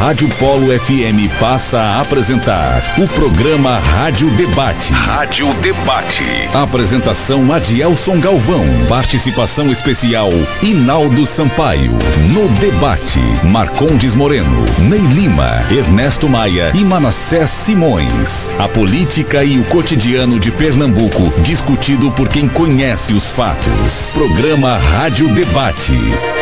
Rádio Polo FM passa a apresentar o programa Rádio Debate. Rádio Debate. Apresentação Adielson Galvão. Participação especial Inaldo Sampaio. No debate, Marcondes Moreno, Ney Lima, Ernesto Maia e Manassés Simões. A política e o cotidiano de Pernambuco, discutido por quem conhece os fatos. Programa Rádio Debate.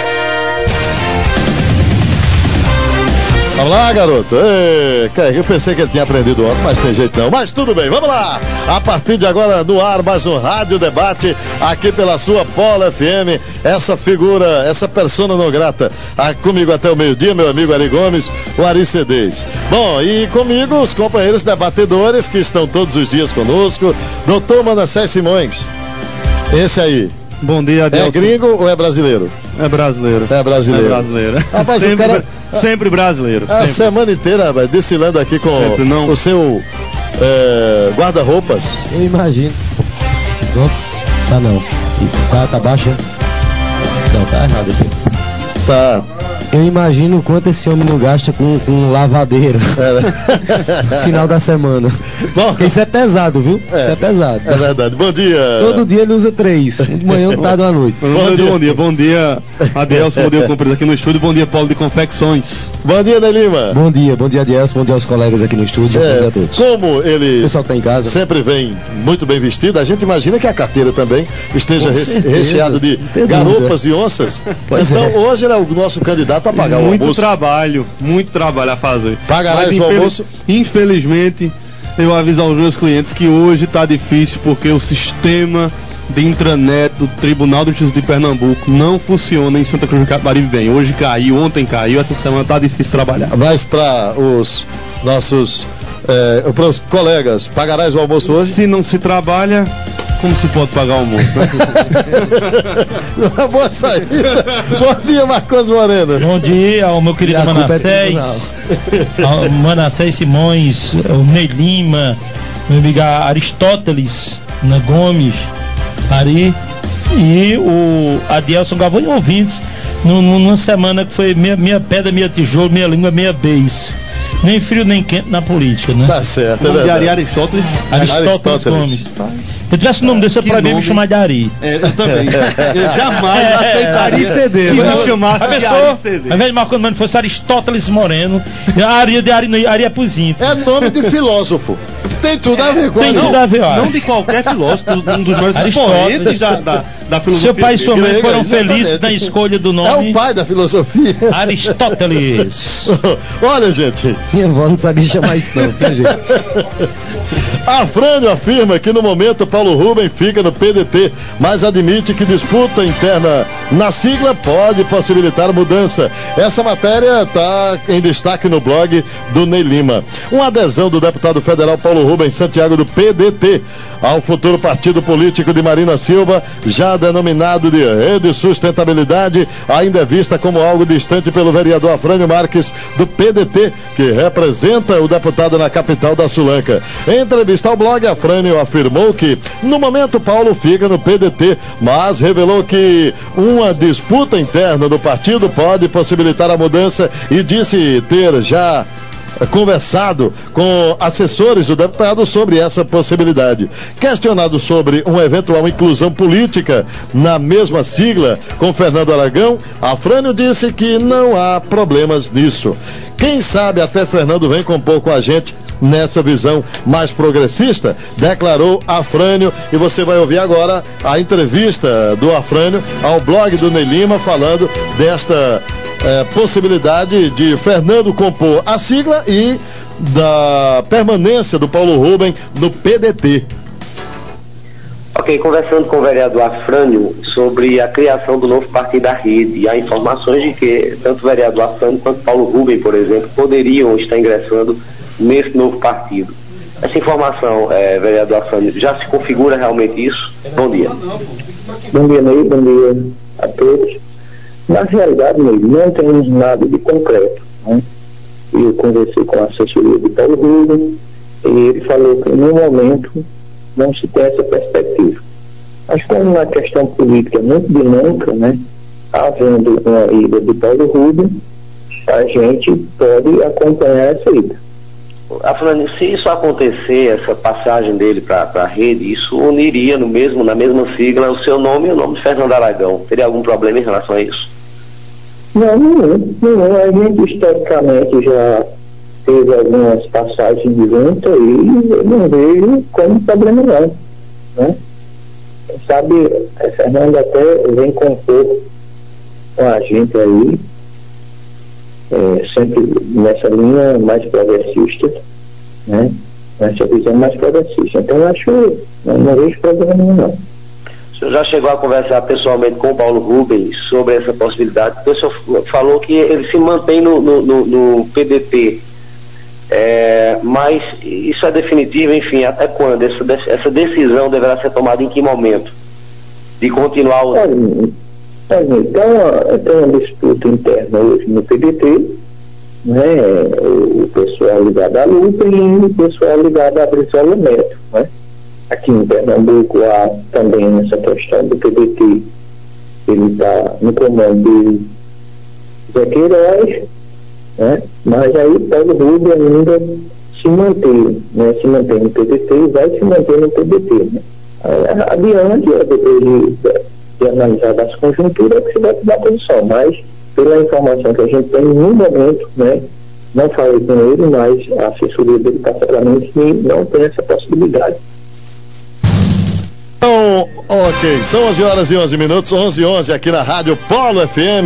Vamos lá, garoto. Eu pensei que ele tinha aprendido ontem, mas tem jeito não. Mas tudo bem, vamos lá. A partir de agora, no ar, mais um Rádio Debate, aqui pela sua Polo FM. Essa figura, essa persona não grata, comigo até o meio-dia, meu amigo Ari Gomes, o Ari Cedês. Bom, e comigo os companheiros debatedores que estão todos os dias conosco. Doutor Manassés Simões. Esse aí. Bom dia, Adelson. É gringo ou é brasileiro? É brasileiro. É brasileiro. É brasileiro. Rapaz, sempre, o cara... sempre brasileiro. A sempre. semana inteira, rapaz, desfilando aqui com o seu guarda-roupas. Eu imagino. Pronto? Tá não. Tá baixo, hein? Não, tá errado aqui. Tá. Eu imagino o quanto esse homem não gasta com lavadeira no final da semana. Bom, porque isso é pesado, viu? Isso é pesado. É verdade. Bom dia. Todo dia ele usa 3. Um de manhã, um tarde, uma noite. Bom dia, Adelson. Bom dia, companheiros aqui no estúdio. Bom dia, Paulo de Confecções. Bom dia, Ney Lima. Bom dia, Adelson. Bom dia aos colegas aqui no estúdio. Bom dia a todos. Como ele o pessoal que tá em casa sempre vem muito bem vestido, a gente imagina que a carteira também esteja recheada de garopas e onças. Então, hoje ele é o nosso candidato a pagar o almoço. Muito trabalho a fazer. Pagarás o almoço? Infelizmente, eu aviso aos meus clientes que hoje está difícil porque o sistema de intranet do Tribunal de Justiça de Pernambuco não funciona em Santa Cruz do Capibaribe bem. Hoje caiu, ontem caiu, essa semana está difícil trabalhar. Mas para os nossos para os colegas, pagarás o almoço hoje? Se não se trabalha, como se pode pagar o almoço? Uma boa saída. Bom dia, Marcondes Moreno. Bom dia ao meu querido Manassés Simões, o Ney Lima, meu amigo Aristóteles Gomes, Ari e o Adielson Galvão e ouvintes numa semana que foi meia pedra, meia tijolo, meia língua, meia beijo. Nem frio nem quente na política, né? Tá certo. O nome de Ari Aristóteles Gomes. Se eu tivesse o nome desse, eu proibia me chamar de Ari. Eu também. Eu jamais aceitaria ceder. Me chamasse de Ari ceder. Ao invés de Marcondes Moreno fosse Aristóteles Moreno, Ari é puzinho. É nome de filósofo. Tem tudo a ver com Tem tudo a ver, ó. Não de qualquer filósofo, um dos maiores expoentes da filosofia. Seu pai e sua mãe foram felizes na escolha do nome. É o pai da filosofia. Aristóteles. Olha, gente. Minha avó não sabia chamar isso não, tinha jeito. Afrânio afirma que no momento Paulo Rubem fica no PDT, mas admite que disputa interna na sigla pode possibilitar mudança. Essa matéria está em destaque no blog do Ney Lima. Uma adesão do deputado federal Paulo Rubem Santiago do PDT ao futuro partido político de Marina Silva, já denominado de Rede Sustentabilidade, ainda é vista como algo distante pelo vereador Afrânio Marques do PDT, que representa o deputado na capital da Sulanca. Em entrevista ao blog, Afrânio afirmou que no momento Paulo fica no PDT, mas revelou que uma disputa interna do partido pode possibilitar a mudança e disse ter já conversado com assessores do deputado sobre essa possibilidade. Questionado sobre uma eventual inclusão política na mesma sigla com Fernando Aragão, Afrânio disse que não há problemas nisso. Quem sabe até Fernando vem compor com a gente nessa visão mais progressista, declarou Afrânio, e você vai ouvir agora a entrevista do Afrânio ao blog do Ney Lima falando desta possibilidade de Fernando compor a sigla e da permanência do Paulo Rubem no PDT. Ok, conversando com o vereador Afrânio sobre a criação do novo partido da Rede, há informações de que tanto o vereador Afrânio quanto Paulo Rubem, por exemplo, poderiam estar ingressando nesse novo partido. Essa informação, vereador Afrânio, já se configura realmente isso? Bom dia. Bom dia, Ney. Bom dia a todos. Na realidade, Ney, não temos nada de concreto, né? Eu conversei com a assessoria de Paulo Rubem e ele falou que no momento não se tem essa perspectiva. Mas como na questão política é muito dinâmica, né? Havendo uma ida de Paulo Rubem, a gente pode acompanhar essa ida. Afrânio, se isso acontecer, essa passagem dele para a rede, isso uniria na mesma sigla o seu nome e o nome de Fernando Aragão. Teria algum problema em relação a isso? Não. A gente historicamente já teve algumas passagens de junta e eu não vejo como problema não, né? Sabe, Fernando até vem compor com a gente aí, sempre nessa linha mais progressista, né? Nessa visão mais progressista. Então eu acho, não vejo problema nenhum não. O senhor já chegou a conversar pessoalmente com o Paulo Rubens sobre essa possibilidade? Porque o senhor falou que ele se mantém no PDT, mas isso é definitivo, enfim, até quando? Essa decisão deverá ser tomada em que momento? De continuar o... Então, tem uma disputa interna hoje no PDT, né? O pessoal ligado à luta e o pessoal ligado à Brizola Neto, né? Aqui em Pernambuco há também essa questão do PDT, ele está no comando de Zé Queiroz, né? Mas aí Paulo Rubens ainda se mantém, né? Se mantém no PDT e vai se manter no PDT, né? Adiante, depois de analisar as conjunturas, que se vai tomar posição, mas pela informação que a gente tem no momento, né, não falei com ele, mas a assessoria dele passa para mim que não tem essa possibilidade. Então, ok, são 11 horas e 11 minutos, 11h11 aqui na Rádio Polo FM.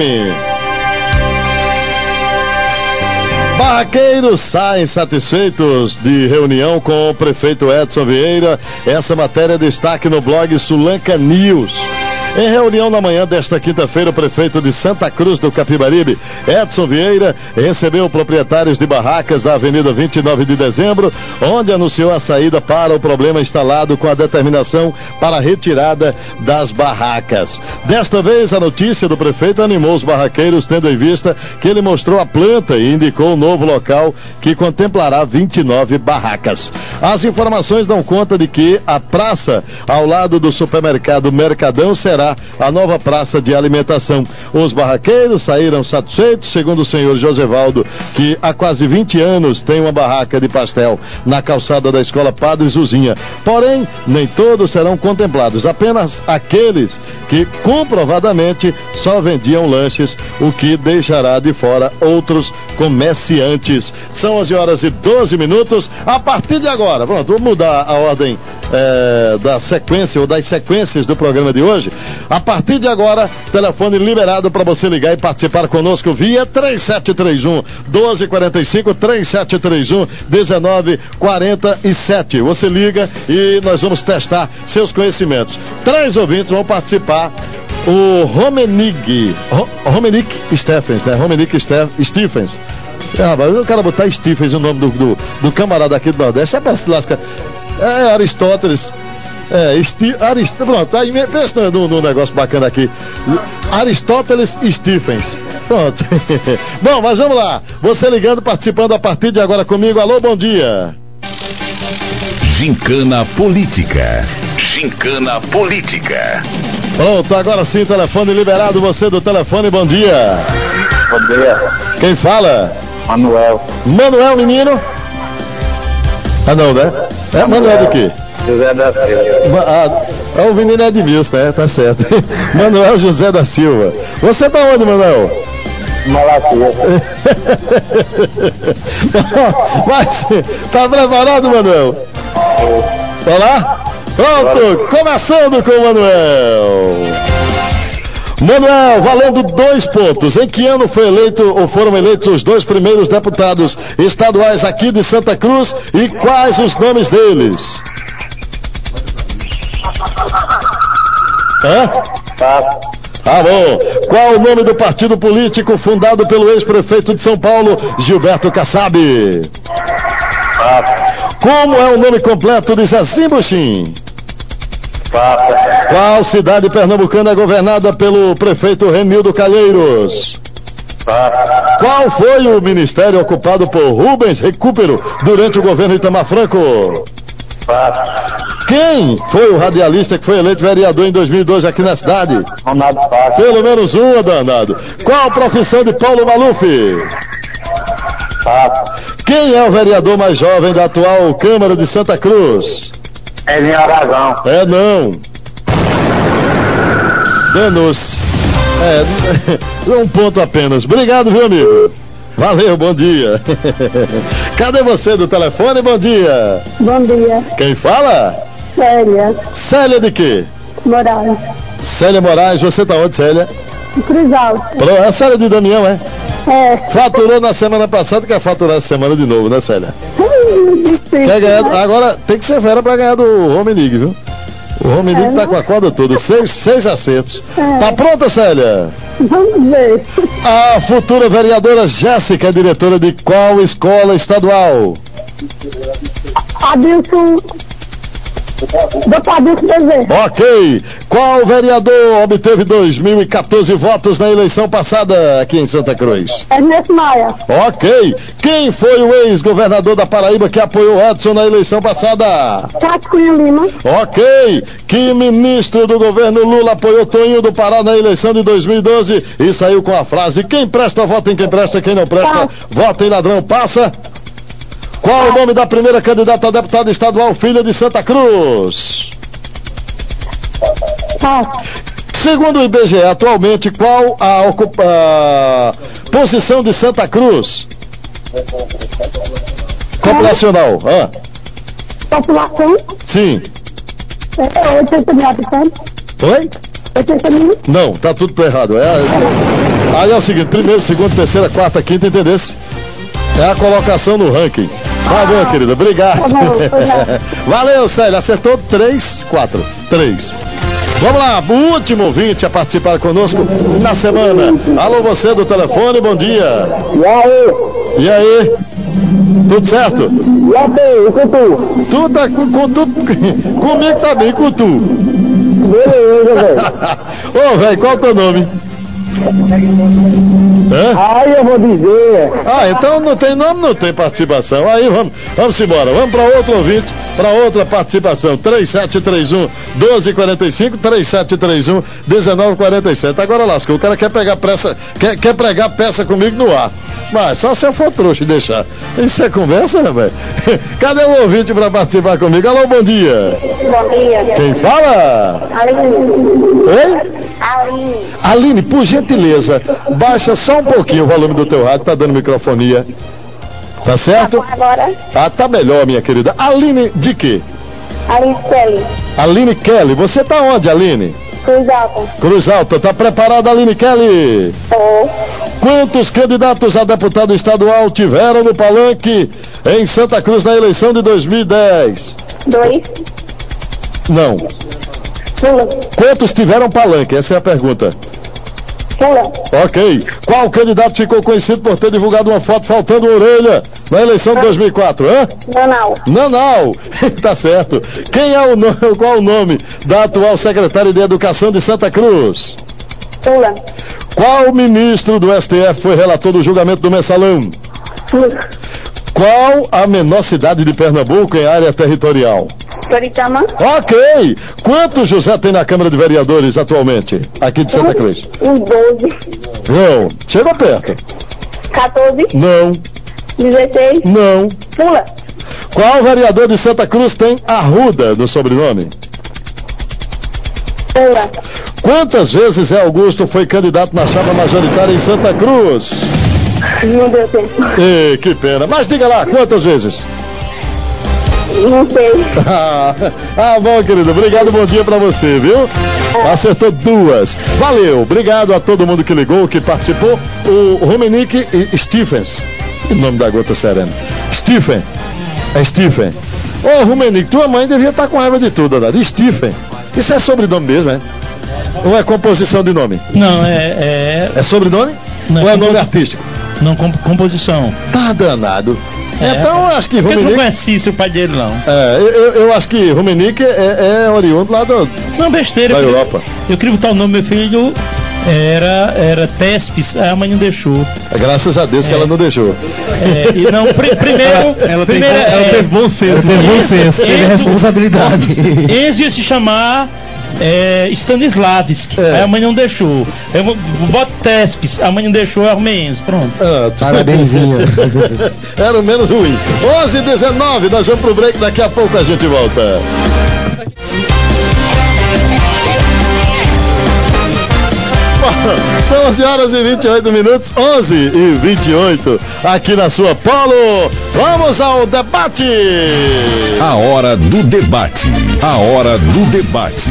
Barraqueiros saem satisfeitos de reunião com o prefeito Edson Vieira. Essa matéria é destaque no blog Sulanca News. Em reunião na manhã desta quinta-feira, o prefeito de Santa Cruz do Capibaribe, Edson Vieira, recebeu proprietários de barracas da Avenida 29 de Dezembro, onde anunciou a saída para o problema instalado com a determinação para a retirada das barracas. Desta vez, a notícia do prefeito animou os barraqueiros, tendo em vista que ele mostrou a planta e indicou um novo local que contemplará 29 barracas. As informações dão conta de que a praça ao lado do supermercado Mercadão será a nova praça de alimentação. Os barraqueiros saíram satisfeitos, segundo o senhor Josevaldo, que há quase 20 anos tem uma barraca de pastel na calçada da Escola Padre Zuzinha. Porém, nem todos serão contemplados, apenas aqueles que comprovadamente só vendiam lanches, o que deixará de fora outros comerciantes. São 11 horas e 12 minutos. A partir de agora, pronto, vou mudar a ordem da sequência ou das sequências do programa de hoje. A partir de agora, telefone liberado para você ligar e participar conosco via 3731 1245 3731 1947. Você liga e nós vamos testar seus conhecimentos. 3 ouvintes vão participar. O Romenick Stephens, né? Romenick Stephens. O cara botar Stephens, o nome do camarada aqui do Nordeste, se lasca. Aristóteles. Pronto, aí pensa num negócio bacana aqui. Aristóteles Stephens. Pronto. Bom, mas vamos lá. Você ligando, participando a partir de agora comigo. Alô, bom dia. Gincana Política. Gincana Política. Pronto, agora sim, telefone liberado. Você do telefone, bom dia. Bom dia. Quem fala? Manuel. Manuel, menino? Ah, não, né? Manuel do quê? José da Silva. O menino é Edmilson, né? Tá certo. Manuel José da Silva. Você tá onde, Manuel? Malacia. Mas, tá preparado, Manuel? Vai lá? Pronto, começando com o Manuel. Manuel, valendo 2 pontos. Em que ano foi eleito ou foram eleitos os 2 primeiros deputados estaduais aqui de Santa Cruz e quais os nomes deles? Ah, bom. Qual o nome do partido político fundado pelo ex-prefeito de São Paulo, Gilberto Kassab? Como é o nome completo de Zezinho Buxim? Qual cidade pernambucana é governada pelo prefeito Renildo Calheiros? Qual foi o ministério ocupado por Rubens Recupero durante o governo Itamar Franco? Quem foi o radialista que foi eleito vereador em 2002 aqui na cidade? Ronaldo Fácil. Pelo menos uma, danado. Qual a profissão de Paulo Maluf? Fácil. Quem é o vereador mais jovem da atual Câmara de Santa Cruz? Elinho Aragão. É não. Danos. Um ponto apenas. Obrigado, viu, amigo? Valeu, bom dia. Cadê você do telefone? Bom dia. Bom dia. Quem fala? Célia. Célia de quê? Moraes. Célia Moraes, você tá onde, Célia? Cruz Alta. É a Célia de Damião, é? É. Faturou na semana passada, quer faturar essa semana de novo, né, Célia? Quer ganhar, agora tem que ser fera pra ganhar do Home League, viu? O Home League tá com a corda toda, seis acertos. Tá pronta, Célia? Vamos ver. A futura vereadora Jéssica é diretora de qual escola estadual? Adilson. Doutor Adilson Bezerra. Ok. Qual vereador obteve 2014 votos na eleição passada aqui em Santa Cruz? Ernesto Maia. Ok. Quem foi o ex-governador da Paraíba que apoiou Edson na eleição passada? Cássio Cunha Lima. Ok. Que ministro do governo Lula apoiou Toninho do Pará na eleição de 2012 e saiu com a frase: quem presta, vota em quem presta, quem não presta, vota em ladrão. Passa. Qual o nome da primeira candidata a deputada estadual filha de Santa Cruz? Segundo o IBGE, atualmente, qual a posição de Santa Cruz? Populacional. População? Sim. 80 mil habitantes. Oi? 80 mil? Não, tá tudo errado. Aí é o seguinte: primeiro, segundo, terceira, quarta, quinta, entendesse? É a colocação no ranking. Tá bom, querida, obrigado. Valeu, Célia, acertou 3. Vamos lá, o último ouvinte a participar conosco na semana. Alô, você do telefone, bom dia. E aí? Tudo certo? E aí, com tu? Tu tá com tu. Comigo tá bem, com tu. Beleza, velho. Ô, velho, qual é o teu nome? Aí eu vou dizer. Então não tem nome, não tem participação. Aí vamos embora. Vamos para outro ouvinte, para outra participação. 3731-1245, 3731-1947. Agora lascou, o cara quer pregar peça comigo no ar. Mas só se eu for trouxa e deixar. Isso é conversa, velho? Cadê o ouvinte para participar comigo? Alô, bom dia. Bom dia. Quem fala? Aline. Oi? Aline, por gentileza, baixa só um pouquinho o volume do teu rádio, tá dando microfonia. Tá certo? Agora? Tá melhor, minha querida. Aline de quê? Aline Kelly. Aline Kelly, você tá onde, Aline? Cruz Alta. Cruz Alta, tá preparada, Aline Kelly? Tô. Quantos candidatos a deputado estadual tiveram no palanque em Santa Cruz na eleição de 2010? 2. Não. Pula. Quantos tiveram palanque? Essa é a pergunta. Pula. Ok. Qual candidato ficou conhecido por ter divulgado uma foto faltando orelha na eleição de 2004? Nanau. Tá certo. Qual o nome da atual secretária de Educação de Santa Cruz? Pula. Qual ministro do STF foi relator do julgamento do mensalão? Pula. Qual a menor cidade de Pernambuco em área territorial? Toritama. Ok. Quantos José tem na Câmara de Vereadores atualmente, aqui de Santa Cruz? 12. Não. Chegou perto. 14. Não. 16. Não. Pula. Qual vereador de Santa Cruz tem Arruda no sobrenome? Pula. Quantas vezes Zé Augusto foi candidato na chapa majoritária em Santa Cruz? Não deu tempo. Que pena. Mas diga lá, quantas vezes? Não sei. Bom, querido, obrigado, bom dia pra você, viu? Acertou 2. Valeu, obrigado a todo mundo que ligou, que participou. O Romenick e Stephens. O nome da gota serena. Stephen. É Stephen. Ô, Romenick, tua mãe devia estar com raiva de tudo, Dado. Stephen. Isso é sobrenome mesmo, é? Ou é composição de nome? Não, é sobrenome? Não, ou é nome artístico? Não, composição. Tá danado. Então, acho que Romenick... Eu não conheci o pai dele, não. Eu acho que Romenick é oriundo lá Não, besteira. da Europa. Eu queria botar o nome do meu filho era Tespes, a mãe não deixou. Graças a Deus que ela não deixou. E não, primeiro... ela teve bom senso. Teve responsabilidade. Enzo ia se chamar Stanislavski, aí a mãe não deixou. Eu boto Tespes, a mãe não deixou, eu arrumei Enzo, pronto. Parabenzinho. Era o menos ruim. 11h19, nós vamos pro break, daqui a pouco a gente volta. São 11h28, 11h28, aqui na sua Polo. Vamos ao debate. A hora do debate. A hora do debate.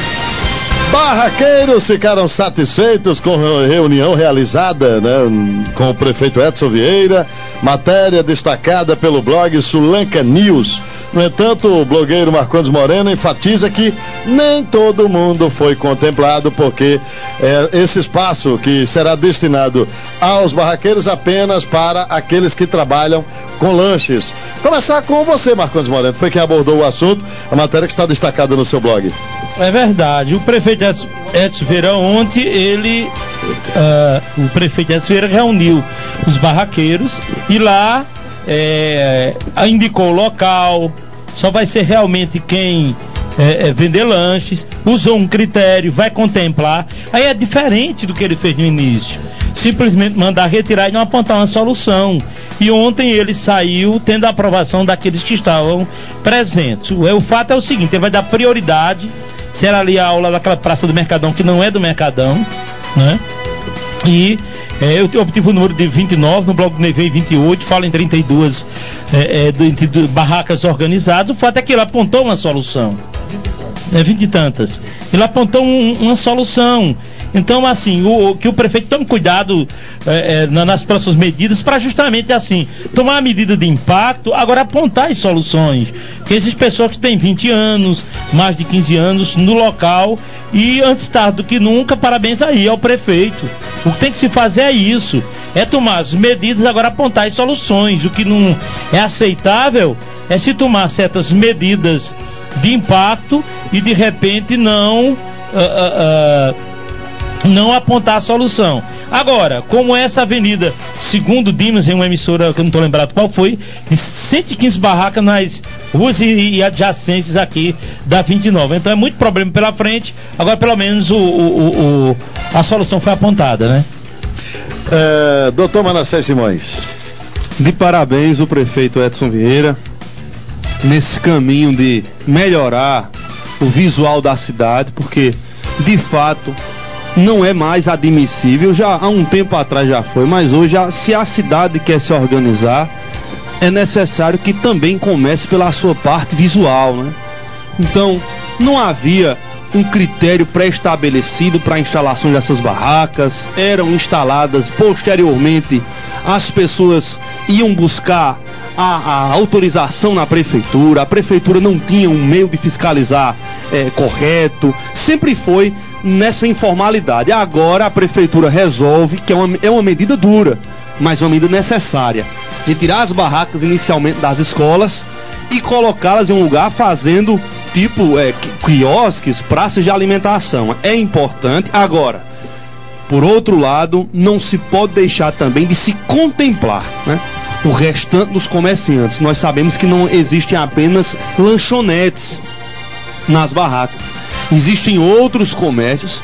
Barraqueiros ficaram satisfeitos com a reunião realizada, né, com o prefeito Edson Vieira. Matéria destacada pelo blog Sulanca News. No entanto, o blogueiro Marcondes Moreno enfatiza que nem todo mundo foi contemplado, porque esse espaço que será destinado aos barraqueiros apenas para aqueles que trabalham com lanches. Começar com você, Marcondes Moreno, foi quem abordou o assunto, a matéria que está destacada no seu blog. É verdade, o prefeito Edson Vieira ontem, o prefeito Edson Vieira reuniu os barraqueiros e lá indicou o local, só vai ser realmente quem vender lanches, usou um critério, vai contemplar. Aí é diferente do que ele fez no início, simplesmente mandar retirar e não apontar uma solução. E ontem ele saiu tendo a aprovação daqueles que estavam presentes. O fato é o seguinte, ele vai dar prioridade, será ali a aula daquela Praça do Mercadão, que não é do Mercadão, né? E eu obtive o número de 29, no blog do Ney 28, fala em 32 barracas organizadas. O fato é que ele apontou uma solução, 20 e tantas, ele apontou uma solução. Então, assim, que o prefeito tome cuidado nas próximas medidas para justamente assim, tomar a medida de impacto, agora apontar as soluções. Porque existem pessoas que têm 20 anos, mais de 15 anos no local, e antes tarde do que nunca, parabéns aí ao prefeito. O que tem que se fazer é isso, é tomar as medidas, agora apontar as soluções. O que não é aceitável é se tomar certas medidas de impacto e de repente não apontar a solução. Agora, como essa avenida, segundo Dimas, em uma emissora que eu não estou lembrado qual foi, de 115 barracas nas ruas e adjacências aqui da 29. Então é muito problema pela frente. Agora pelo menos a solução foi apontada, né? Doutor Manassés Simões. De parabéns o prefeito Edson Vieira nesse caminho de melhorar o visual da cidade, porque de fato não é mais admissível, já há um tempo atrás já foi, mas hoje se a cidade quer se organizar, é necessário que também comece pela sua parte visual, né? Então, não havia um critério pré-estabelecido para a instalação dessas barracas, eram instaladas posteriormente, as pessoas iam buscar a autorização na prefeitura, a prefeitura não tinha um meio de fiscalizar correto, sempre foi nessa informalidade. Agora a prefeitura resolve que é uma medida dura, mas uma medida necessária, de tirar as barracas inicialmente das escolas e colocá-las em um lugar fazendo tipo quiosques, praças de alimentação. É importante. Agora, por outro lado, não se pode deixar também de se contemplar, né, o restante dos comerciantes. Nós sabemos que não existem apenas lanchonetes nas barracas, existem outros comércios,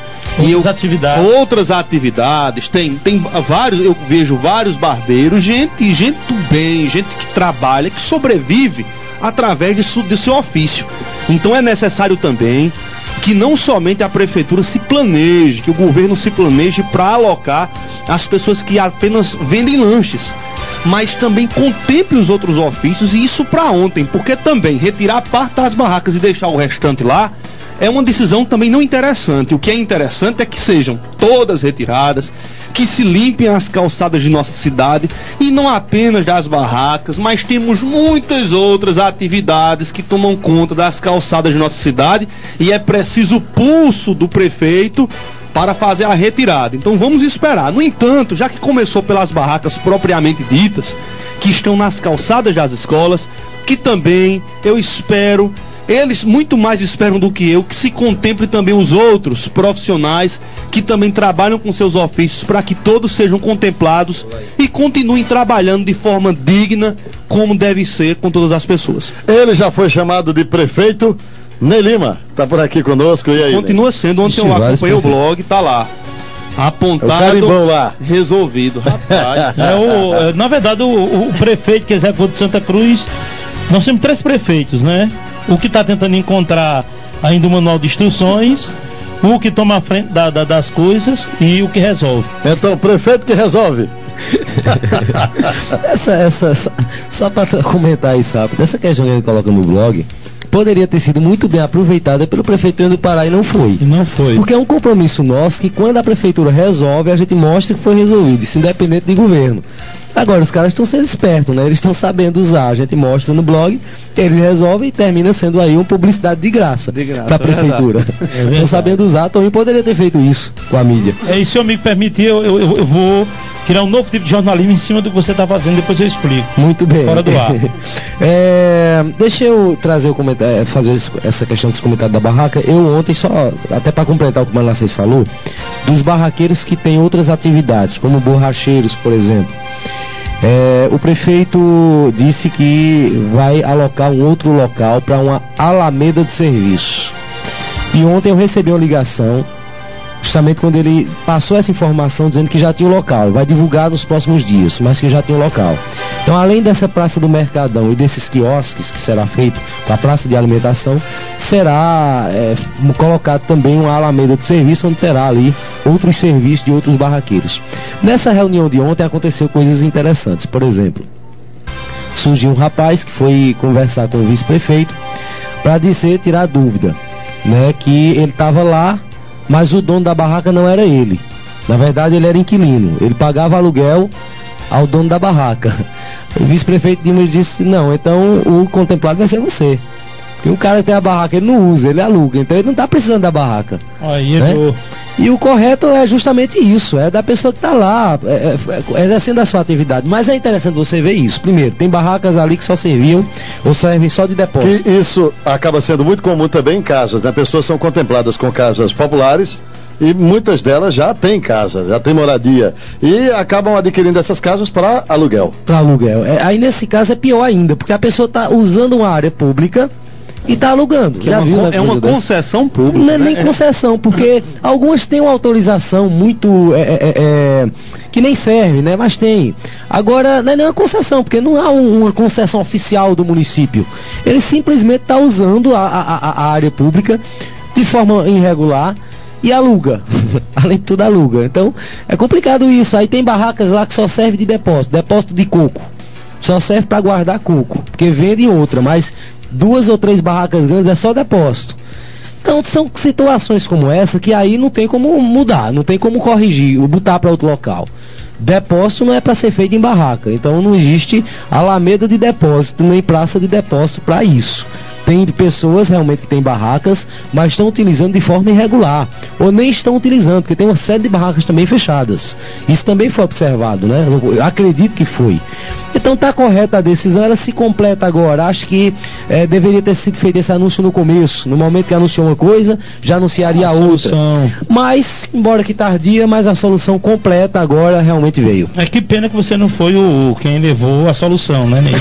outras atividades, tem vários, eu vejo vários barbeiros, gente do bem, gente que trabalha, que sobrevive através de seu ofício. Então é necessário também que não somente a prefeitura se planeje, que o governo se planeje para alocar as pessoas que apenas vendem lanches, mas também contemple os outros ofícios, e isso para ontem, porque também retirar parte das barracas e deixar o restante lá é uma decisão também não interessante. O que é interessante é que sejam todas retiradas, que se limpem as calçadas de nossa cidade, e não apenas das barracas, mas temos muitas outras atividades que tomam conta das calçadas de nossa cidade, e é preciso o pulso do prefeito para fazer a retirada. Então vamos esperar. No entanto, já que começou pelas barracas propriamente ditas, que estão nas calçadas das escolas, que também eu espero eles muito mais esperam do que eu que se contemple também os outros profissionais que também trabalham com seus ofícios para que todos sejam contemplados e continuem trabalhando de forma digna, como deve ser com todas as pessoas. Ele já foi chamado de prefeito. Ney Lima tá por aqui conosco, e aí? Continua sendo. Ontem eu acompanhei o blog, tá lá apontado, lá. resolvido, rapaz. Na verdade, o prefeito que executou de Santa Cruz, nós temos 3 prefeitos, né? O que está tentando encontrar ainda o manual de instruções, o que toma a frente das coisas e o que resolve. Então, o prefeito que resolve. Só para comentar isso rápido, essa questão que ele coloca no blog poderia ter sido muito bem aproveitada pelo prefeito do Pará e não foi. Porque é um compromisso nosso que quando a prefeitura resolve, a gente mostra que foi resolvido, isso independente de governo. Agora, os caras estão sendo espertos, né? Eles estão sabendo usar, a gente mostra no blog, eles resolvem e termina sendo aí uma publicidade de graça para a prefeitura. Estão sabendo usar, também poderia ter feito isso com a mídia. E se o amigo permitir, eu vou criar um novo tipo de jornalismo em cima do que você está fazendo, depois eu explico. Muito bem. Fora do ar. Deixa eu trazer fazer essa questão dos comentários da barraca. Eu ontem, só até para completar o que o Manassés falou, dos barraqueiros que têm outras atividades, como borracheiros, por exemplo. O prefeito disse que vai alocar um outro local para uma alameda de serviço. E ontem eu recebi uma ligação, justamente quando ele passou essa informação dizendo que já tinha o local, vai divulgar nos próximos dias, mas que já tinha o local. Então, além dessa praça do Mercadão e desses quiosques que será feito para a praça de alimentação, será colocado também uma alameda de serviço, onde terá ali outros serviços de outros barraqueiros. Nessa reunião de ontem aconteceu coisas interessantes. Por exemplo, surgiu um rapaz que foi conversar com o vice-prefeito para tirar dúvida, né, que ele estava lá, mas o dono da barraca não era ele. Na verdade, ele era inquilino. Ele pagava aluguel ao dono da barraca. O vice-prefeito Dimas disse: não, então o contemplado vai ser você. Porque o cara tem a barraca, ele não usa, ele aluga. Então ele não está precisando da barraca. Né? E o correto é justamente isso, é da pessoa que está lá, exercendo a sua atividade. Mas é interessante você ver isso. Primeiro, tem barracas ali que só serviam ou servem só de depósito. E isso acaba sendo muito comum também em casas, né? Pessoas são contempladas com casas populares e muitas delas já têm casa, já têm moradia e acabam adquirindo essas casas para aluguel. Para aluguel. Aí nesse caso é pior ainda, porque a pessoa está usando uma área pública e está alugando. É uma concessão pública. Não é nem concessão, porque algumas têm uma autorização muito que nem serve, né? Mas tem. Agora, não é nem uma concessão, porque não há uma concessão oficial do município. Ele simplesmente está usando a área pública de forma irregular e aluga. Além de tudo, aluga. Então, é complicado isso. Aí tem barracas lá que só serve de depósito de coco. Só serve para guardar coco, porque vende outra, mas 2 ou 3 barracas grandes é só depósito. Então são situações como essa que aí não tem como mudar, não tem como corrigir, botar para outro local. Depósito não é para ser feito em barraca, então não existe alameda de depósito, nem praça de depósito para isso. Tem pessoas realmente que têm barracas, mas estão utilizando de forma irregular, ou nem estão utilizando, porque tem uma série de barracas também fechadas. Isso também foi observado, né? Eu acredito que foi. Então está correta a decisão, ela se completa agora. Acho que deveria ter sido feito esse anúncio no começo. No momento que anunciou uma coisa, já anunciaria a outra. Mas, embora que tardia, mas a solução completa agora realmente veio. Que pena que você não foi quem levou a solução, né, Ney?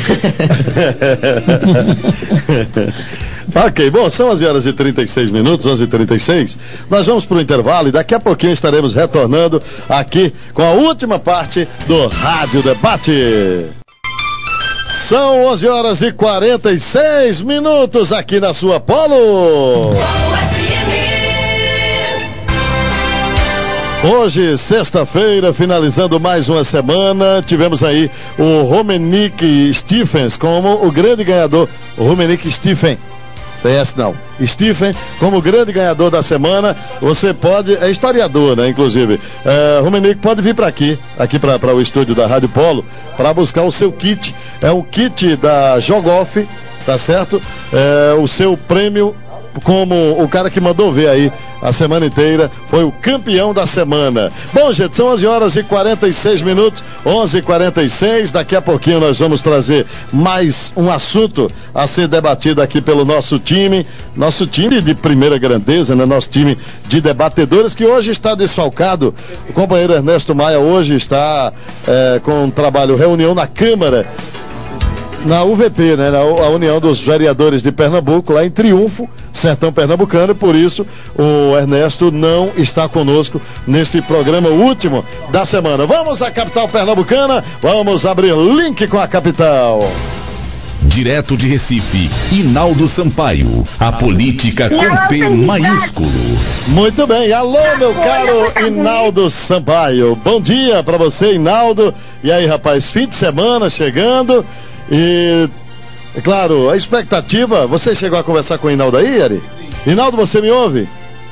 Ok, bom, são 11h36, 11h36. Nós vamos para o intervalo e daqui a pouquinho estaremos retornando aqui com a última parte do Rádio Debate. São 11h46 aqui na sua Polo. Hoje, sexta-feira, finalizando mais uma semana, tivemos aí o Romenick Stephens como o grande ganhador. O Romenick Stephen, Stephen como grande ganhador da semana. Você pode, é historiador, né, inclusive. Romenick pode vir para aqui para o estúdio da Rádio Polo, para buscar o seu kit. É um kit da Jogoff, tá certo? O seu prêmio como o cara que mandou ver aí a semana inteira, foi o campeão da semana. Bom, gente, são 11h46, 11h46, daqui a pouquinho nós vamos trazer mais um assunto a ser debatido aqui pelo nosso time de primeira grandeza, né? Nosso time de debatedores, que hoje está desfalcado. O companheiro Ernesto Maia hoje está com um trabalho, reunião na Câmara, na UVP, né? A União dos Vereadores de Pernambuco, lá em Triunfo, sertão pernambucano, e por isso o Ernesto não está conosco nesse programa último da semana. Vamos à capital pernambucana, vamos abrir link com a capital. Direto de Recife, Inaldo Sampaio, a política com P maiúsculo. Muito bem, alô meu caro Inaldo Sampaio, bom dia pra você, Inaldo. E aí, rapaz, fim de semana chegando e, claro, a expectativa. Você chegou a conversar com o Inaldo aí, Ari? Inaldo, você me ouve?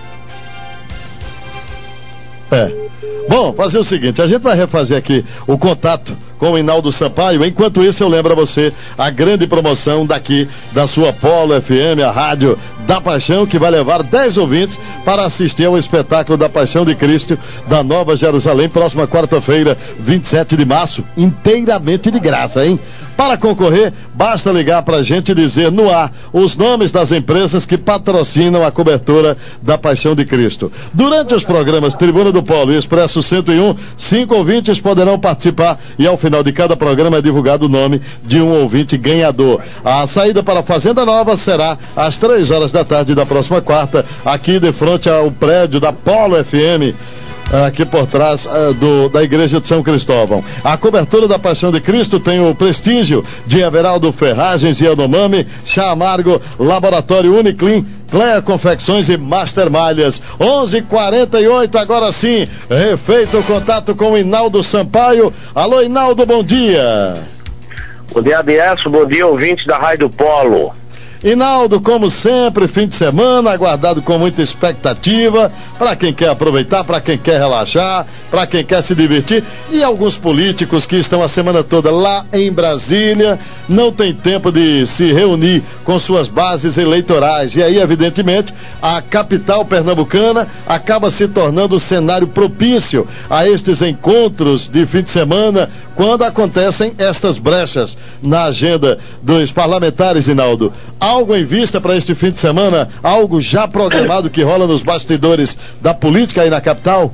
Bom, fazer o seguinte, a gente vai refazer aqui o contato com o Inaldo Sampaio. Enquanto isso, eu lembro a você a grande promoção daqui da sua Polo FM, a Rádio da Paixão, que vai levar 10 ouvintes para assistir ao espetáculo da Paixão de Cristo da Nova Jerusalém, próxima quarta-feira, 27 de março, inteiramente de graça, hein? Para concorrer, basta ligar pra gente e dizer no ar os nomes das empresas que patrocinam a cobertura da Paixão de Cristo. Durante os programas Tribuna do Polo e Expresso 101, 5 ouvintes poderão participar e ao final de cada programa é divulgado o nome de um ouvinte ganhador. A saída para a Fazenda Nova será às 3 horas da tarde da próxima quarta, aqui de frente ao prédio da Polo FM, aqui por trás da Igreja de São Cristóvão. A cobertura da Paixão de Cristo tem o prestígio de Everaldo Ferragens e Yanomami, Chá Amargo, Laboratório Uniclean, Cleia Confecções e Master Malhas. 11h48, agora sim, refeito o contato com o Inaldo Sampaio. Alô, Inaldo, bom dia. Bom dia, Adilson, bom dia, ouvintes da Rádio Polo. Inaldo, como sempre, fim de semana, aguardado com muita expectativa, para quem quer aproveitar, para quem quer relaxar, para quem quer se divertir, e alguns políticos que estão a semana toda lá em Brasília, não tem tempo de se reunir com suas bases eleitorais, e aí, evidentemente, a capital pernambucana acaba se tornando um cenário propício a estes encontros de fim de semana, quando acontecem estas brechas na agenda dos parlamentares, Inaldo. Algo em vista para este fim de semana? Algo já programado que rola nos bastidores da política aí na capital?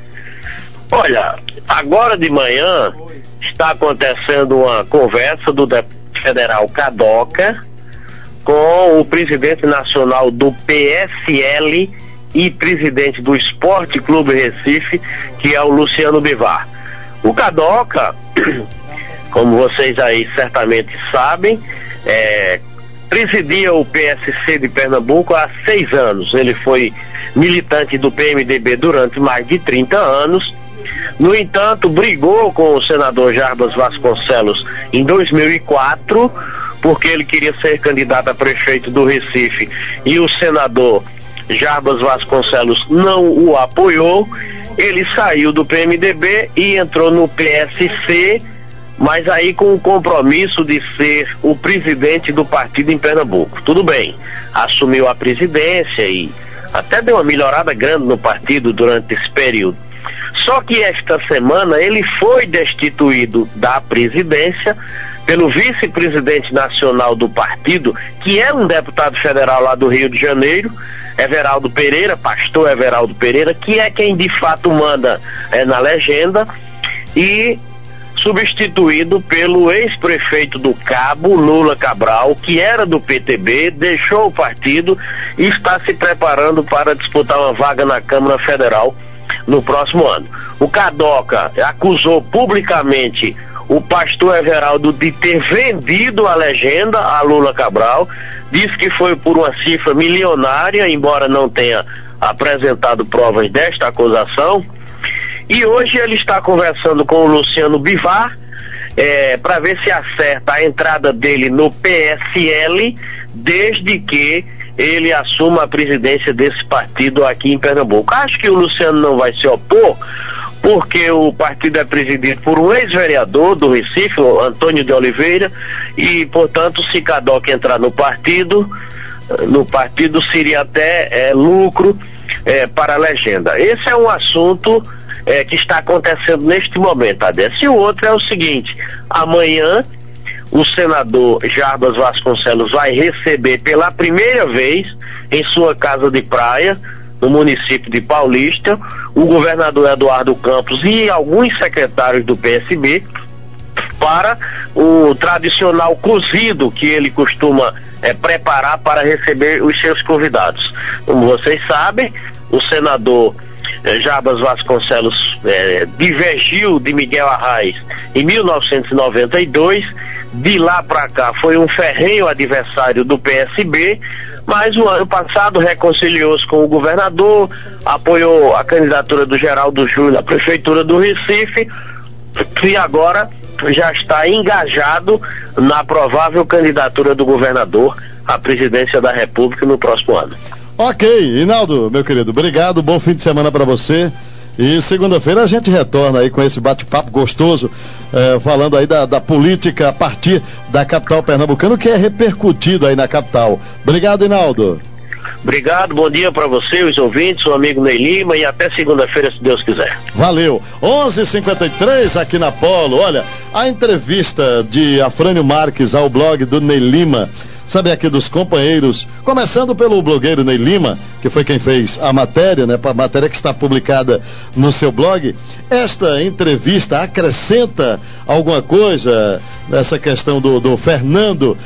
Olha, agora de manhã está acontecendo uma conversa do deputado federal Cadoca com o presidente nacional do PSL e presidente do Esporte Clube Recife, que é o Luciano Bivar. O Cadoca, como vocês aí certamente sabem, presidia o PSC de Pernambuco há 6 anos. Ele foi militante do PMDB durante mais de 30 anos. No entanto, brigou com o senador Jarbas Vasconcelos em 2004, porque ele queria ser candidato a prefeito do Recife e o senador Jarbas Vasconcelos não o apoiou. Ele saiu do PMDB e entrou no PSC, mas aí com o compromisso de ser o presidente do partido em Pernambuco. Tudo bem, assumiu a presidência e até deu uma melhorada grande no partido durante esse período. Só que esta semana ele foi destituído da presidência pelo vice-presidente nacional do partido, que é um deputado federal lá do Rio de Janeiro, Everaldo Pereira, pastor Everaldo Pereira, que é quem de fato manda na legenda, e substituído pelo ex-prefeito do Cabo, Lula Cabral, que era do PTB, deixou o partido e está se preparando para disputar uma vaga na Câmara Federal no próximo ano. O Cadoca acusou publicamente o pastor Everaldo de ter vendido a legenda a Lula Cabral, disse que foi por uma cifra milionária, embora não tenha apresentado provas desta acusação. E hoje ele está conversando com o Luciano Bivar para ver se acerta a entrada dele no PSL, desde que ele assuma a presidência desse partido aqui em Pernambuco. Acho que o Luciano não vai se opor, porque o partido é presidido por um ex-vereador do Recife, o Antônio de Oliveira, e, portanto, se Cadoca entrar no partido, no partido seria até lucro para a legenda. Esse é um assunto que está acontecendo neste momento, Adécio. E o outro é o seguinte: amanhã o senador Jarbas Vasconcelos vai receber pela primeira vez em sua casa de praia, no município de Paulista, o governador Eduardo Campos e alguns secretários do PSB para o tradicional cozido que ele costuma preparar para receber os seus convidados. Como vocês sabem, o senador Jarbas Vasconcelos divergiu de Miguel Arraes em 1992, de lá para cá foi um ferrenho adversário do PSB, mas no ano passado reconciliou-se com o governador, apoiou a candidatura do Geraldo Júlio à prefeitura do Recife e agora já está engajado na provável candidatura do governador à presidência da República no próximo ano. Ok, Hinaldo, meu querido, obrigado, bom fim de semana para você. E segunda-feira a gente retorna aí com esse bate-papo gostoso, falando aí da política a partir da capital pernambucana, que é repercutido aí na capital. Obrigado, Hinaldo. Obrigado, bom dia para você, os ouvintes, o amigo Ney Lima, e até segunda-feira, se Deus quiser. Valeu. 11h53 aqui na Polo. Olha, a entrevista de Afrânio Marques ao blog do Ney Lima, sabe, aqui dos companheiros, começando pelo blogueiro Ney Lima, que foi quem fez a matéria, né, a matéria que está publicada no seu blog. Esta entrevista acrescenta alguma coisa nessa questão do Fernando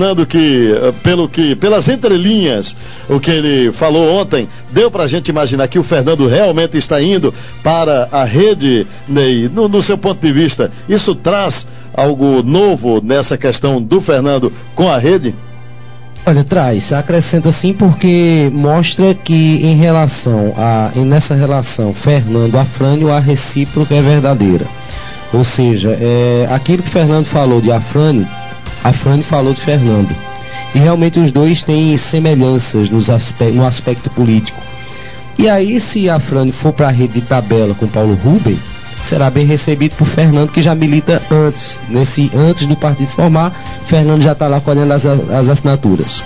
que, pelas entrelinhas, o que ele falou ontem, deu pra gente imaginar que o Fernando realmente está indo para a rede, Ney, no seu ponto de vista. Isso traz algo novo nessa questão do Fernando com a rede? Olha, acrescenta sim, porque mostra que nessa relação Fernando-Afrânio, a recíproca é verdadeira. Ou seja, aquilo que Fernando falou de Afrânio falou de Fernando. E realmente os dois têm semelhanças no aspecto político. E aí, se Afrânio for para a rede de tabela com Paulo Rubem, será bem recebido por Fernando, que já milita antes do partido se formar. Fernando já está lá colhendo as assinaturas.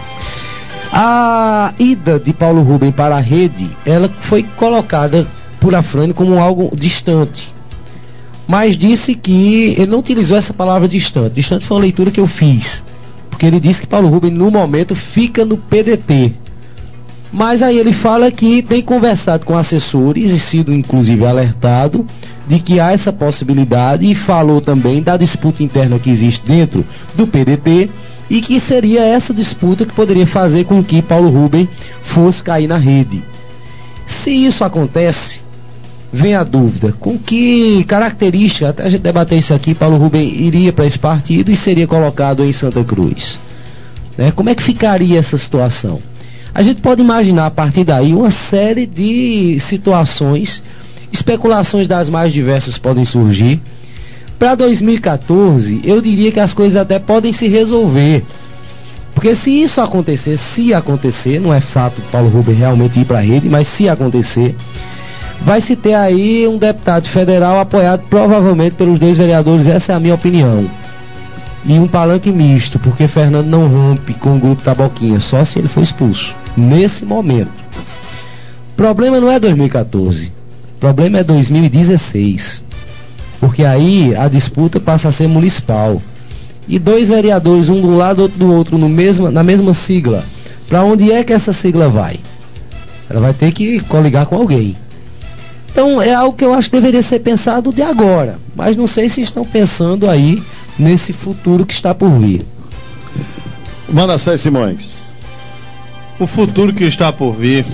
A ida de Paulo Rubem para a rede, ela foi colocada por Afrânio como algo distante, mas disse que ele não utilizou essa palavra distante. Distante foi uma leitura que eu fiz, porque ele disse que Paulo Rubem no momento fica no PDT. Mas aí ele fala que tem conversado com assessores e sido inclusive alertado de que há essa possibilidade, e falou também da disputa interna que existe dentro do PDT, e que seria essa disputa que poderia fazer com que Paulo Rubem fosse cair na rede. Se isso acontece, vem a dúvida: com que característica, até a gente debater isso aqui, Paulo Rubem iria para esse partido e seria colocado em Santa Cruz? Como é que ficaria essa situação? A gente pode imaginar a partir daí uma série de situações, especulações das mais diversas podem surgir. Para 2014, eu diria que as coisas até podem se resolver, porque se isso acontecer, não é fato Paulo Rubem realmente ir para a rede, mas se acontecer, vai se ter aí um deputado federal apoiado provavelmente pelos 2 vereadores, essa é a minha opinião, e um palanque misto, porque Fernando não rompe com o grupo Taboquinha, só se ele for expulso, nesse momento. O problema não é 2014, o problema é 2016, porque aí a disputa passa a ser municipal, e 2 vereadores, um do lado, outro do outro, na mesma sigla. Para onde é que essa sigla vai? Ela vai ter que coligar com alguém. Então é algo que eu acho que deveria ser pensado de agora, mas não sei se estão pensando aí nesse futuro que está por vir. Manassés Simões. O futuro que está por vir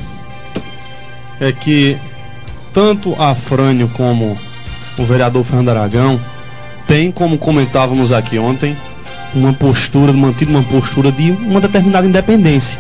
é que tanto Afrânio como o vereador Fernando Aragão tem, como comentávamos aqui ontem, mantido uma postura de uma determinada independência.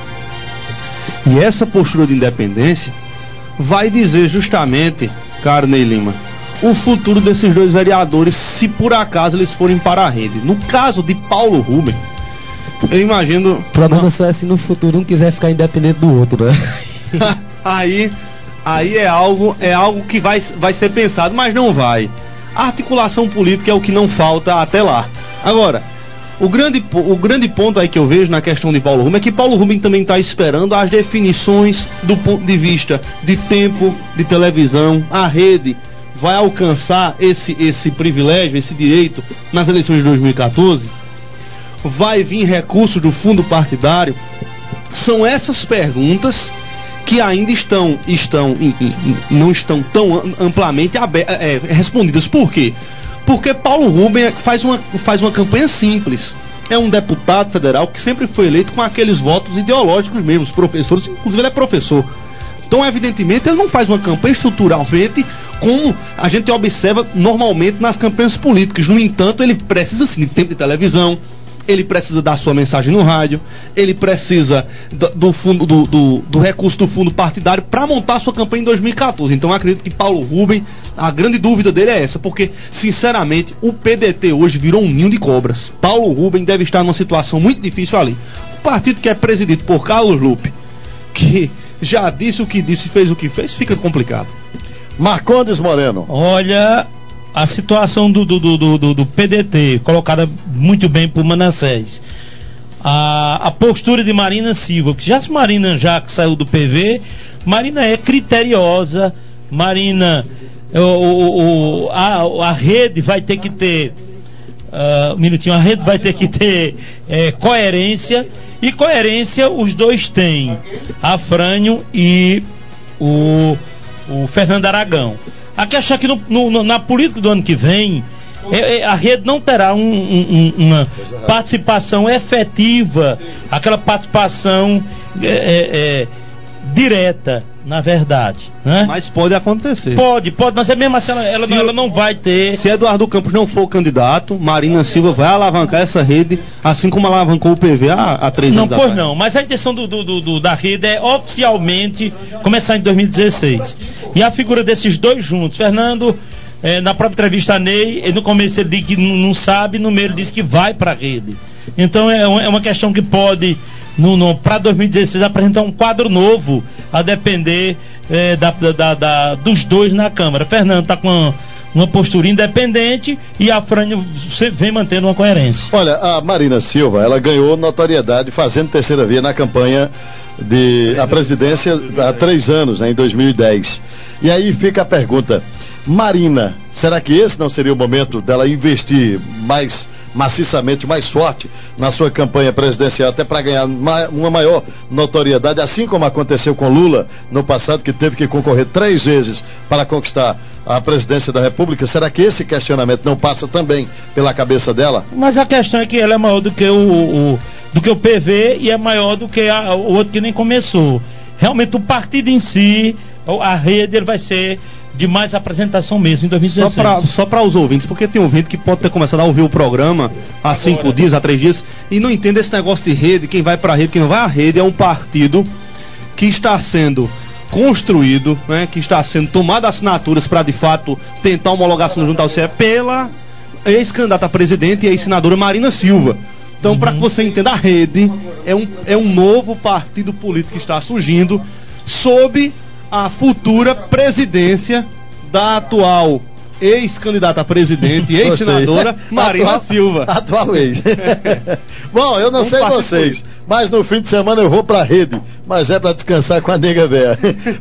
E essa postura de independência vai dizer justamente, caro Ney Lima, o futuro desses 2 vereadores, se por acaso eles forem para a rede. No caso de Paulo Rubem, eu imagino... O problema só é se no futuro um quiser ficar independente do outro, né? aí é algo que vai ser pensado, mas não vai. A articulação política é o que não falta até lá. Agora, O grande ponto aí que eu vejo na questão de Paulo Rubem é que Paulo Rubem também está esperando as definições do ponto de vista de tempo de televisão. A rede vai alcançar esse privilégio, esse direito nas eleições de 2014? Vai vir recursos do fundo partidário? São essas perguntas que ainda não estão tão amplamente respondidas. Por quê? Porque Paulo Rubem faz uma campanha simples. É um deputado federal que sempre foi eleito com aqueles votos ideológicos mesmo, os professores, inclusive ele é professor. Então, evidentemente, ele não faz uma campanha estruturalmente como a gente observa normalmente nas campanhas políticas. No entanto, ele precisa sim de tempo de televisão, ele precisa dar sua mensagem no rádio, ele precisa do recurso do fundo partidário para montar sua campanha em 2014. Então, eu acredito que Paulo Rubem, a grande dúvida dele é essa, porque, sinceramente, o PDT hoje virou um ninho de cobras. Paulo Rubem deve estar numa situação muito difícil ali. O partido que é presidido por Carlos Lupe, que já disse o que disse e fez o que fez, fica complicado. Marcondes Moreno. Olha, a situação do PDT, colocada muito bem por Manassés. A postura de Marina Silva, que Marina já que saiu do PV, Marina é criteriosa, Marina, a rede vai ter que ter, a rede vai ter que ter coerência, e coerência os dois têm, Afrânio e o Fernando Aragão. Aqui achar que na política do ano que vem a rede não terá uma participação efetiva, aquela participação direta, na verdade, né? Mas pode acontecer. Pode, mas é mesmo assim, ela não vai ter. Se Eduardo Campos não for candidato, Marina Silva vai alavancar essa rede, assim como alavancou o PV há 3 anos atrás. Não, mas a intenção da rede é oficialmente começar em 2016. E a figura desses dois juntos, Fernando, na própria entrevista a Ney, no começo ele disse que não sabe, no meio ele disse que vai para a rede. Então é uma questão que pode, para 2016, apresentar um quadro novo, a depender dos dois na Câmara. Fernando está com uma postura independente e a Frânio vem mantendo uma coerência. Olha, a Marina Silva, ela ganhou notoriedade fazendo terceira via na campanha a presidência há 3 anos, né, em 2010. E aí fica a pergunta: Marina, será que esse não seria o momento dela investir mais maciçamente, mais forte na sua campanha presidencial, até para ganhar uma maior notoriedade, assim como aconteceu com Lula no passado, que teve que concorrer 3 vezes para conquistar a presidência da República? Será que esse questionamento não passa também pela cabeça dela? Mas a questão é que ela é maior do que o PV e é maior do que o outro que nem começou. Realmente o partido em si, a rede, ele vai ser de mais apresentação mesmo em 2016. Só para os ouvintes, porque tem ouvinte que pode ter começado a ouvir o programa há 5 dias, há 3 dias, e não entende esse negócio de rede, quem vai para a rede, quem não vai. A rede é um partido que está sendo construído, né, que está sendo tomado assinaturas para de fato tentar homologação junto ao CE pela ex-candidata a presidente e ex-senadora Marina Silva. Então, para que você entenda, a rede é um novo partido político que está surgindo sob a futura presidência da atual ex-candidata a presidente e ex-senadora Marina Silva. Atual ex. Bom, eu não sei vocês, mas no fim de semana eu vou pra rede, mas é pra descansar com a nega véia.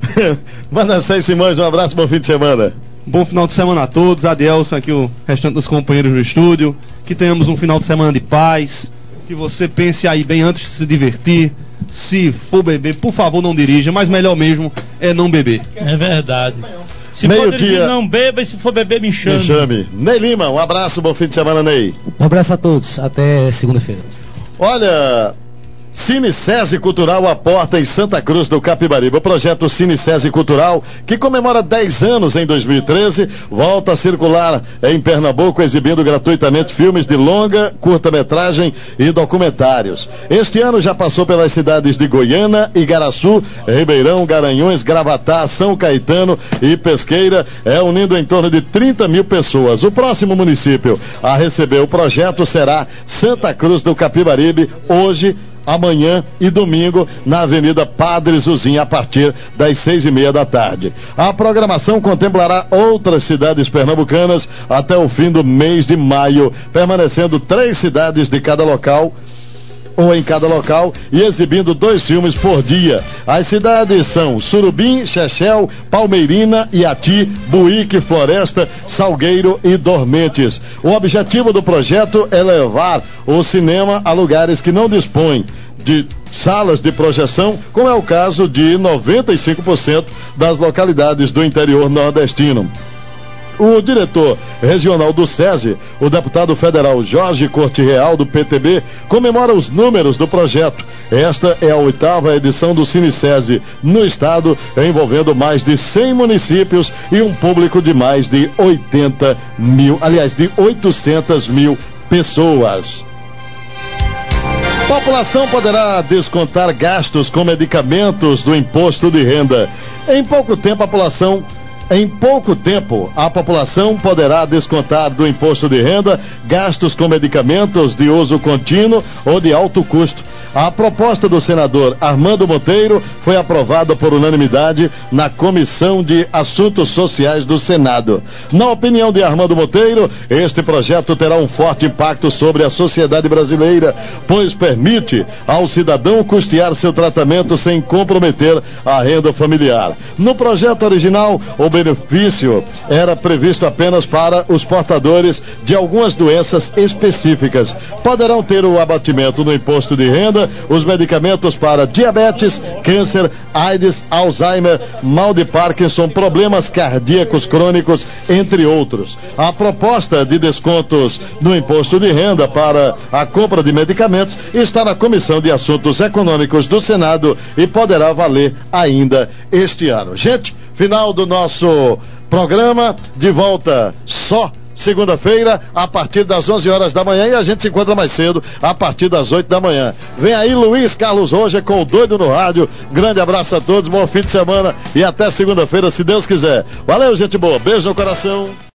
Manassés Simões, um abraço, bom fim de semana. Bom final de semana a todos, Adelson, aqui o restante dos companheiros do estúdio, que tenhamos um final de semana de paz, que você pense aí bem antes de se divertir. Se for beber, por favor, não dirija, mas melhor mesmo é não beber. É verdade. Se for dirigir, não beba, e se for beber, me chame. Me chame. Ney Lima, um abraço, bom fim de semana, Ney. Um abraço a todos, até segunda-feira. Olha, Cine SESI Cultural à porta em Santa Cruz do Capibaribe. O projeto Cine SESI Cultural, que comemora 10 anos em 2013, volta a circular em Pernambuco, exibindo gratuitamente filmes de longa, curta-metragem e documentários. Este ano já passou pelas cidades de Goiânia, Igaraçu, Ribeirão, Garanhuns, Gravatá, São Caetano e Pesqueira, unindo em torno de 30 mil pessoas. O próximo município a receber o projeto será Santa Cruz do Capibaribe, hoje amanhã e domingo na Avenida Padre Zuzinha a partir das 6:30 da tarde. A programação contemplará outras cidades pernambucanas até o fim do mês de maio, permanecendo 3 cidades de cada local ou em cada local e exibindo 2 filmes por dia. As cidades são Surubim, Chechel, Palmeirina, Iati, Buíque, Floresta, Salgueiro e Dormentes. O objetivo do projeto é levar o cinema a lugares que não dispõem de salas de projeção, como é o caso de 95% das localidades do interior nordestino. O diretor regional do SESI, o deputado federal Jorge Corte Real, do PTB, comemora os números do projeto. Esta é a 8ª edição do Cine SESI no estado, envolvendo mais de 100 municípios e um público de mais de 800 mil pessoas. População poderá descontar gastos com medicamentos do imposto de renda. Em pouco tempo, a população poderá descontar do imposto de renda gastos com medicamentos de uso contínuo ou de alto custo. A proposta do senador Armando Monteiro foi aprovada por unanimidade na Comissão de Assuntos Sociais do Senado. Na opinião de Armando Monteiro, este projeto terá um forte impacto sobre a sociedade brasileira, pois permite ao cidadão custear seu tratamento sem comprometer a renda familiar. No projeto original, o benefício era previsto apenas para os portadores de algumas doenças específicas. Poderão ter o abatimento no imposto de renda os medicamentos para diabetes, câncer, AIDS, Alzheimer, mal de Parkinson, problemas cardíacos crônicos, entre outros. A proposta de descontos no imposto de renda para a compra de medicamentos está na Comissão de Assuntos Econômicos do Senado e poderá valer ainda este ano. Gente, final do nosso programa, de volta só segunda-feira, a partir das 11 horas da manhã, e a gente se encontra mais cedo, a partir das 8 da manhã. Vem aí Luiz Carlos Roger com o Doido no Rádio. Grande abraço a todos, bom fim de semana e até segunda-feira, se Deus quiser. Valeu, gente boa, beijo no coração.